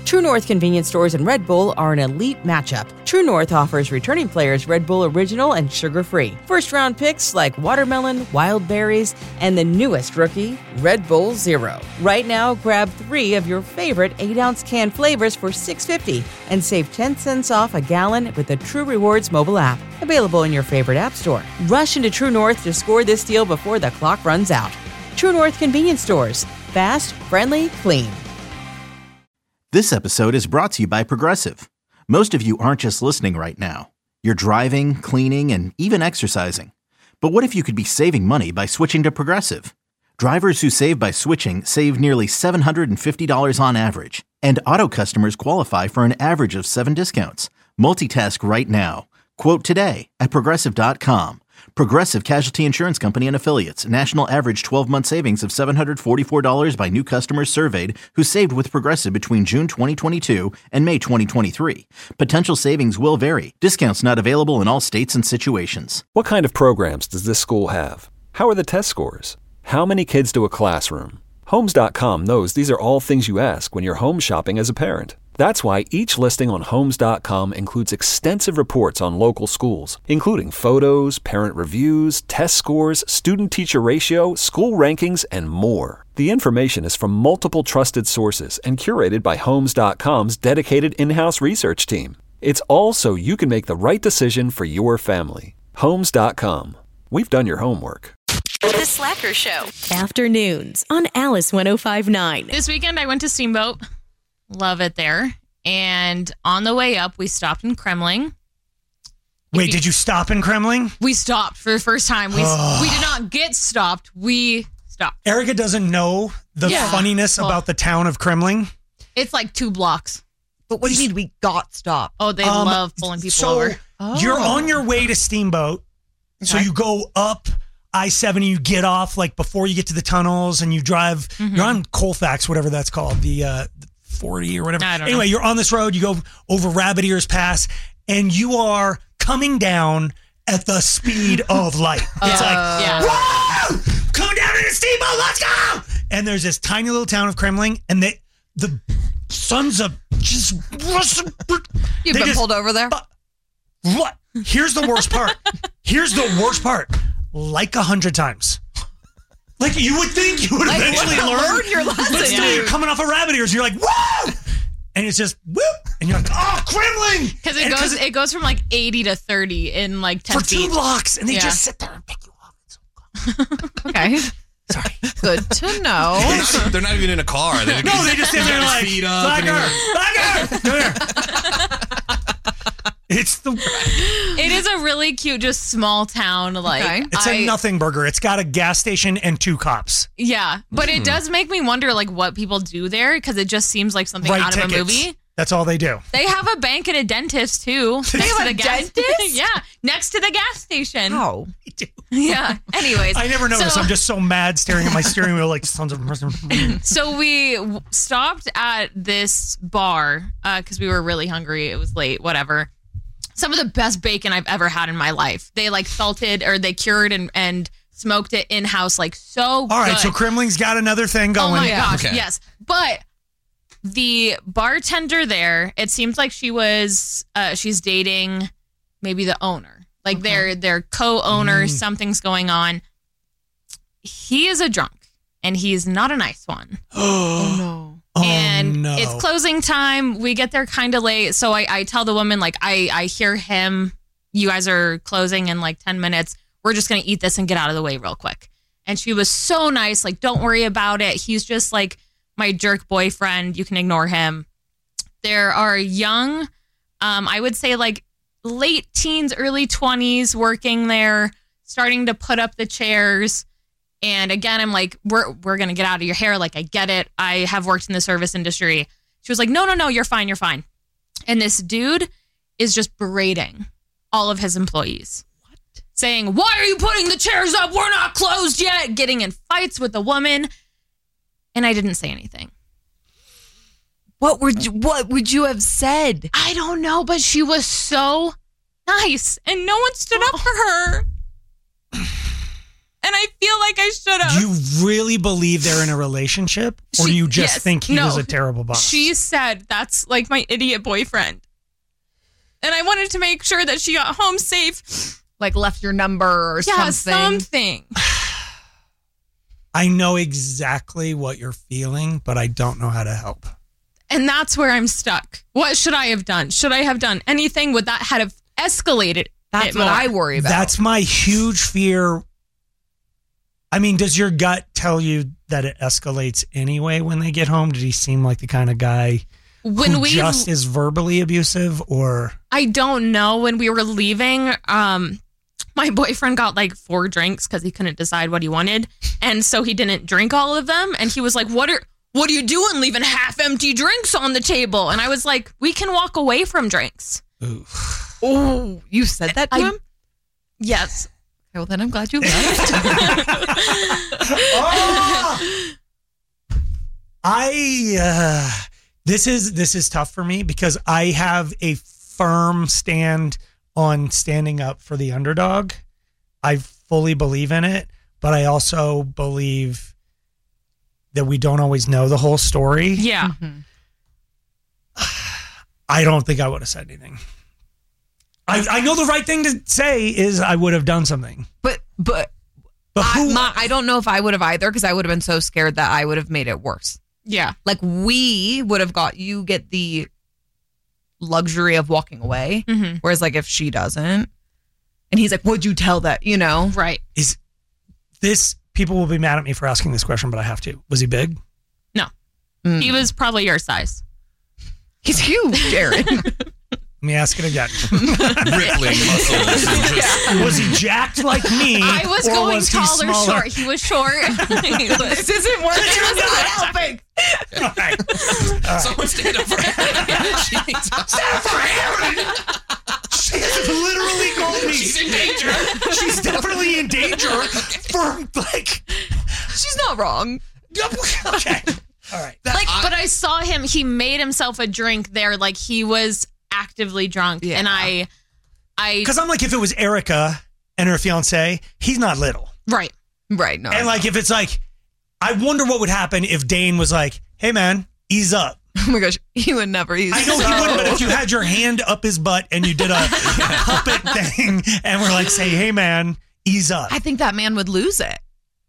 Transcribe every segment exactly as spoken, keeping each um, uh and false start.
True North convenience stores and Red Bull are an elite matchup. True North offers returning players Red Bull Original and sugar-free. First-round picks like watermelon, wild berries, and the newest rookie, Red Bull Zero. Right now, grab three of your favorite eight ounce can flavors for six dollars and fifty cents and save ten cents off a gallon with the True Rewards mobile app. Available in your favorite app store. Rush into True North to score this deal before the clock runs out. True North convenience stores. Fast, friendly, clean. This episode is brought to you by Progressive. Most of you aren't just listening right now. You're driving, cleaning, and even exercising. But what if you could be saving money by switching to Progressive? Drivers who save by switching save nearly seven hundred fifty dollars on average. And auto customers qualify for an average of seven discounts. Multitask right now. Quote today at Progressive dot com. Progressive Casualty Insurance Company and Affiliates. National average twelve-month savings of seven hundred forty-four dollars by new customers surveyed who saved with Progressive between June twenty twenty-two and May twenty twenty-three. Potential savings will vary. Discounts not available in all states and situations. What kind of programs does this school have? How are the test scores? How many kids do a classroom? Homes dot com knows these are all things you ask when you're home shopping as a parent. That's why each listing on Homes dot com includes extensive reports on local schools, including photos, parent reviews, test scores, student-teacher ratio, school rankings, and more. The information is from multiple trusted sources and curated by Homes dot com's dedicated in-house research team. It's all so you can make the right decision for your family. Homes dot com. We've done your homework. The Slacker Show. Afternoons on Alice one oh five point nine. This weekend I went to Steamboat. Love it there. And on the way up, we stopped in Kremling. Wait, you, did you stop in Kremling? We stopped for the first time. We we did not get stopped. We stopped. Erica doesn't know the yeah. funniness well, about the town of Kremling. It's like two blocks. But what do you mean we got stopped? Oh, they um, love pulling people so over. Oh. You're on your way to Steamboat. Okay. So you go up I seventy, you get off like before you get to the tunnels and you drive, mm-hmm. you're on Colfax, whatever that's called, the uh, forty or whatever. I don't anyway, know. You're on this road, you go over Rabbit Ears Pass and you are coming down at the speed of light. Uh, it's like, yeah. whoa, coming down in a steamboat, let's go! And there's this tiny little town of Kremling and they, the sons of just... You've been just, pulled over there? Uh, what? Here's the worst part. Here's the worst part. Like a hundred times. Like you would think you would like, eventually learn. learn your lesson. But still, yeah. You're coming off of Rabbit Ears. You're like, whoa! And it's just whoop, and you're like, oh, Kremling! Because it goes, it goes from like eighty to thirty in like ten for feet. two blocks, and they yeah. just sit there and pick you up. Okay. Sorry. Good to know. They're not even in a car. They no, they just sit there like, feet up. Slacker, slacker, come here. It's the. It is a really cute, just small town. Like okay. It's I, a nothing burger. It's got a gas station and two cops. Yeah, but mm. it does make me wonder, like, what people do there because it just seems like something Write out tickets. of a movie. That's all they do. They have a bank and a dentist too. They have a the gas, dentist? Yeah, next to the gas station. Oh, they do. Yeah. Anyways, I never noticed. So, I'm just so mad staring at my steering wheel like sons of. So we stopped at this bar because uh, we were really hungry. It was late. Whatever. Some of the best bacon I've ever had in my life. They like salted or they cured and, and smoked it in house, like so. All right, good. so Kremling's got another thing going. Oh my yeah. gosh, okay. yes. But the bartender there, it seems like she was, uh, she's dating maybe the owner. Like okay. they're they're co-owners. Mm. Something's going on. He is a drunk, and he's not a nice one. Oh no. And oh, no. It's closing time. We get there kind of late. So I, I tell the woman, like, I, I hear him. You guys are closing in like ten minutes. We're just going to eat this and get out of the way real quick. And she was so nice. Like, don't worry about it. He's just like my jerk boyfriend. You can ignore him. There are young, um, I would say like late teens, early twenties working there, starting to put up the chairs. And again, I'm like, we're we're going to get out of your hair. Like, I get it. I have worked in the service industry. She was like, no, no, no, you're fine. You're fine. And this dude is just berating all of his employees. What? Saying, why are you putting the chairs up? We're not closed yet. Getting in fights with the woman. And I didn't say anything. What would you, what would you have said? I don't know, but she was so nice. And no one stood up for her. And I feel like I should have. Do you really believe they're in a relationship? Or She- do you just yes, think he no. was a terrible boss? She said that's like my idiot boyfriend. And I wanted to make sure that she got home safe. Like left your number or Yeah, something. something. I know exactly what you're feeling, but I don't know how to help. And that's where I'm stuck. What should I have done? Should I have done anything? Would that have escalated? That's it what more? I worry about. That's my huge fear. I mean, does your gut tell you that it escalates anyway when they get home? Did he seem like the kind of guy When who we just is verbally abusive, or I don't know. When we were leaving, um, my boyfriend got like four drinks because he couldn't decide what he wanted, and so he didn't drink all of them. And he was like, "What are what are you doing, leaving half-empty drinks on the table?" And I was like, "We can walk away from drinks." Oh, you said that to I- him? Yes. Okay, well, then I'm glad you left. Oh! I uh, this is this is tough for me because I have a firm stand on standing up for the underdog. I fully believe in it, but I also believe that we don't always know the whole story. Yeah. I don't think I would have said anything. I, I know the right thing to say is I would have done something. But but But I, who? my, I don't know if I would have either because I would have been so scared that I would have made it worse. Yeah. Like we would have got you get the luxury of walking away, Mhm. whereas like if she doesn't, and he's like, "Would you tell that?" You know, Right. is this? People will be mad at me for asking this question, but I have to. Was he big? No. Mm. He was probably your size. He's huge, Jared. Let me ask it again. Rippling muscles. And just, Was he jacked like me? I was or going was he tall or smaller? short. He was short. He was- This isn't working. It's not helping. All right. someone stand up for him. She needs Stand for Aaron! She has literally called me. She's in danger. She's definitely in danger for like. She's not wrong. Okay. All right. like, but I saw him. He made himself a drink there. Like he was actively drunk, Yeah. and I, I, Because I'm like, if it was Erica and her fiance, he's not little. right. Right. No. And like, if it's like, I wonder what would happen if Dane was like, "Hey man, ease up." oh my gosh, he would never use. I know so. he wouldn't, but if you had your hand up his butt and you did a puppet thing and we're like, say, "Hey man, ease up." I think that man would lose it.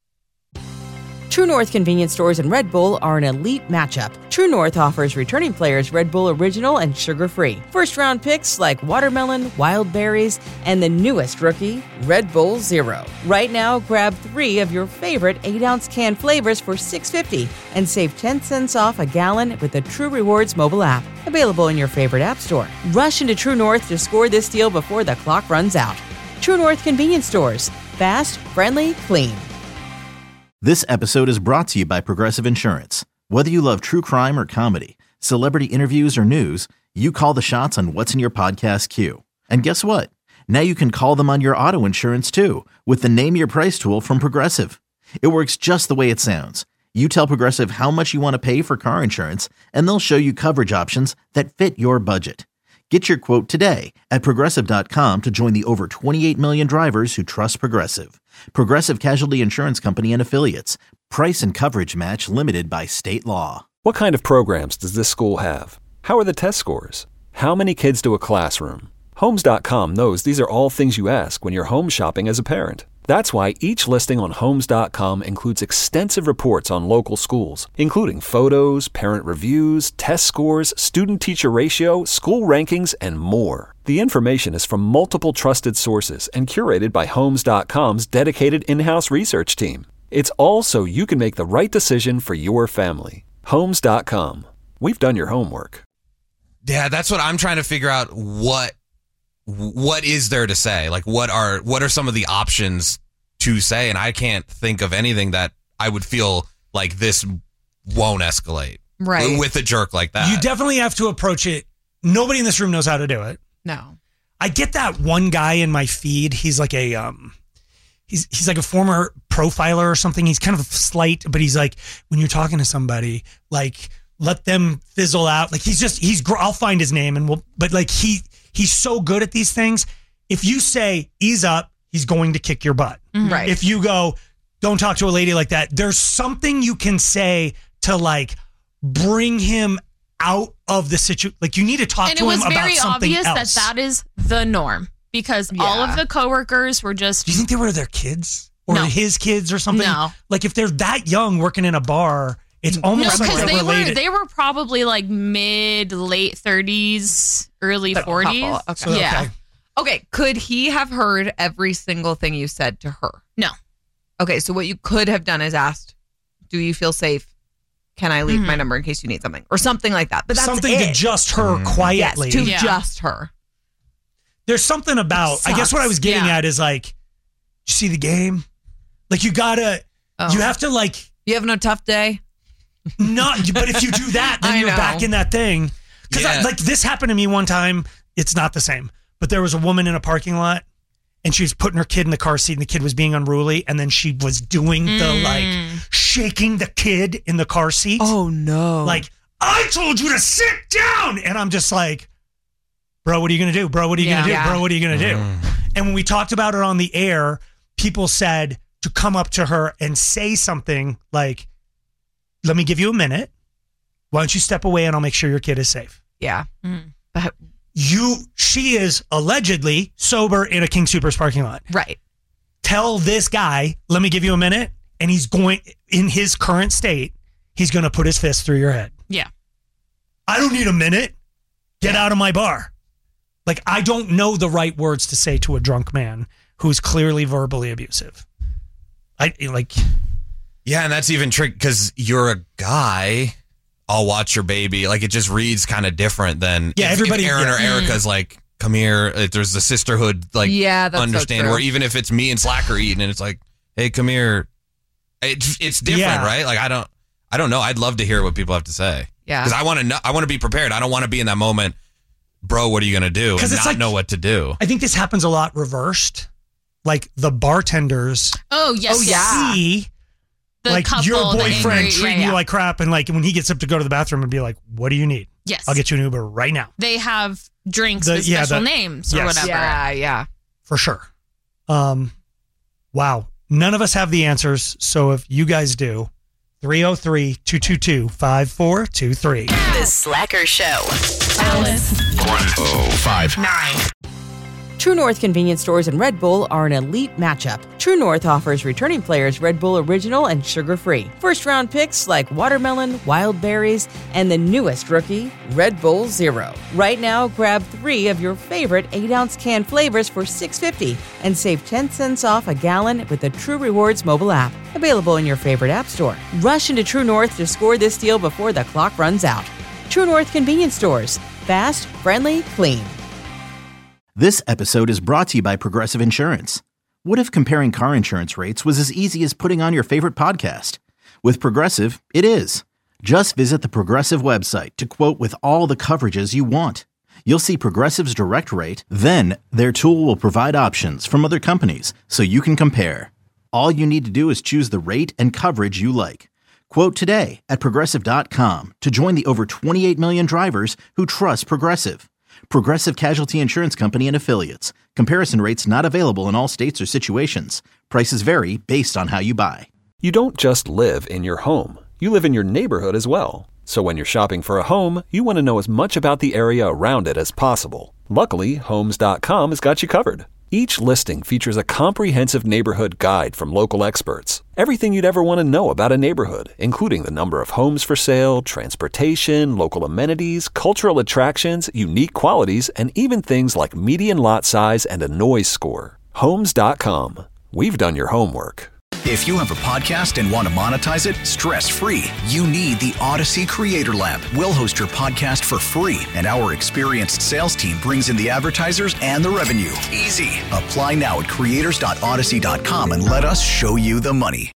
True North convenience stores and Red Bull are an elite matchup. True North offers returning players Red Bull Original and sugar-free. First-round picks like watermelon, wild berries, and the newest rookie, Red Bull Zero. Right now, grab three of your favorite eight-ounce can flavors for six dollars and fifty cents and save ten cents off a gallon with the True Rewards mobile app. Available in your favorite app store. Rush into True North to score this deal before the clock runs out. True North convenience stores. Fast, friendly, clean. This episode is brought to you by Progressive Insurance. Whether you love true crime or comedy, celebrity interviews or news, you call the shots on what's in your podcast queue. And guess what? Now you can call them on your auto insurance too with the Name Your Price tool from Progressive. It works just the way it sounds. You tell Progressive how much you want to pay for car insurance, and they'll show you coverage options that fit your budget. Get your quote today at Progressive dot com to join the over twenty-eight million drivers who trust Progressive. Progressive Casualty Insurance Company and Affiliates. Price and coverage match limited by state law. What kind of programs does this school have? How are the test scores? How many kids do a classroom? Homes dot com knows these are all things you ask when you're home shopping as a parent. That's why each listing on Homes dot com includes extensive reports on local schools, including photos, parent reviews, test scores, student-teacher ratio, school rankings, and more. The information is from multiple trusted sources and curated by Homes dot com's dedicated in-house research team. It's all so you can make the right decision for your family. Homes dot com. We've done your homework. Yeah, that's what I'm trying to figure out. What what is there to say? Like, what are what are some of the options to say? And I can't think of anything that I would feel like this won't escalate. Right. With a jerk like that. You definitely have to approach it. Nobody in this room knows how to do it. No. I get that one guy in my feed. He's like a um, he's he's like a former profiler or something. He's kind of slight, but he's like, when you're talking to somebody, like let them fizzle out. Like he's just he's. I'll find his name and we'll. But like he he's so good at these things. If you say ease up, he's going to kick your butt. Right. If you go don't talk to a lady like that. There's something you can say to like bring him out of the situation. Like you need to talk and to him about something else. And it was very obvious that that is the norm because Yeah. all of the coworkers were just. Do you think they were their kids or No. his kids or something? No. Like if they're that young working in a bar, it's No, almost like because they're they were related. they were probably like mid late thirties, early Like a forties. couple, okay. So, Yeah. okay. Okay, could he have heard every single thing you said to her? No. Okay, so what you could have done is asked, do you feel safe? Can I leave Mhm. my number in case you need something? Or something like that. But that's something it. to just her Mm. quietly. Yes, to Yeah. just her. There's something about, I guess what I was getting Yeah. at is like, you see the game? Like you gotta, Oh. you have to like, You having a tough day? not, but if you do that, then I you're know. back in that thing. Because Yeah. like this happened to me one time. It's not the same, but there was a woman in a parking lot and she was putting her kid in the car seat and the kid was being unruly. And then she was doing the Mm. like shaking the kid in the car seat. Oh, no. Like, I told you to sit down. And I'm just like, bro, what are you going to do? Bro, what are you Yeah. going to do? Yeah. Bro, what are you going to do? Mm. And when we talked about it on the air, people said to come up to her and say something like, let me give you a minute. Why don't you step away and I'll make sure your kid is safe. yeah. Mm. But, You, she is allegedly sober in a King Supers parking lot. right. Tell this guy, let me give you a minute. And he's going, in his current state, he's going to put his fist through your head. Yeah. I don't need a minute. Get out of my bar. Like, I don't know the right words to say to a drunk man who's clearly verbally abusive. I like, Yeah, and that's even tricky because you're a guy. I'll watch your baby. Like it just reads kind of different than Yeah, if, everybody- If Aaron yeah. or Erica's like, come here. If there's the sisterhood, like Yeah, that's so understand. true. Or even if it's me and Slacker eating, and it's like, hey, come here. It's it's different, Yeah. right? Like I don't I don't know. I'd love to hear what people have to say Yeah. because I want to know. I want to be prepared. I don't want to be in that moment, bro. What are you gonna do? 'Cause And it's not like- know what to do. I think this happens a lot reversed. Like the bartenders Oh yes. Oh, yeah. see The like couple, your the boyfriend angry- treating yeah, you yeah. like crap, and like when he gets up to go to the bathroom and be like, "What do you need? Yes. I'll get you an Uber right now." They have drinks The- with yeah, special the- names or yes. whatever. Yeah, yeah. For sure. Um, wow. None of us have the answers, so if you guys do, three oh three, two two two, five four two three. The Slacker Show. Alice. True North convenience stores and Red Bull are an elite matchup. True North offers returning players Red Bull Original and sugar-free. First-round picks like watermelon, wild berries, and the newest rookie, Red Bull Zero. Right now, grab three of your favorite eight-ounce can flavors for six dollars and fifty cents and save ten cents off a gallon with the True Rewards mobile app. Available in your favorite app store. Rush into True North to score this deal before the clock runs out. True North convenience stores. Fast, friendly, clean. This episode is brought to you by Progressive Insurance. What if comparing car insurance rates was as easy as putting on your favorite podcast? With Progressive, it is. Just visit the Progressive website to quote with all the coverages you want. You'll see Progressive's direct rate, then their tool will provide options from other companies so you can compare. All you need to do is choose the rate and coverage you like. Quote today at Progressive dot com to join the over twenty-eight million drivers who trust Progressive. Progressive Casualty Insurance Company and Affiliates. Comparison rates not available in all states or situations. Prices vary based on how you buy. You don't just live in your home. You live in your neighborhood as well. So when you're shopping for a home, you want to know as much about the area around it as possible. Luckily, Homes dot com has got you covered. Each listing features a comprehensive neighborhood guide from local experts. Everything you'd ever want to know about a neighborhood, including the number of homes for sale, transportation, local amenities, cultural attractions, unique qualities, and even things like median lot size and a noise score. Homes dot com. We've done your homework. If you have a podcast and want to monetize it stress-free, you need the Odyssey Creator Lab. We'll host your podcast for free, and our experienced sales team brings in the advertisers and the revenue. Easy. Apply now at creators dot odyssey dot com and let us show you the money.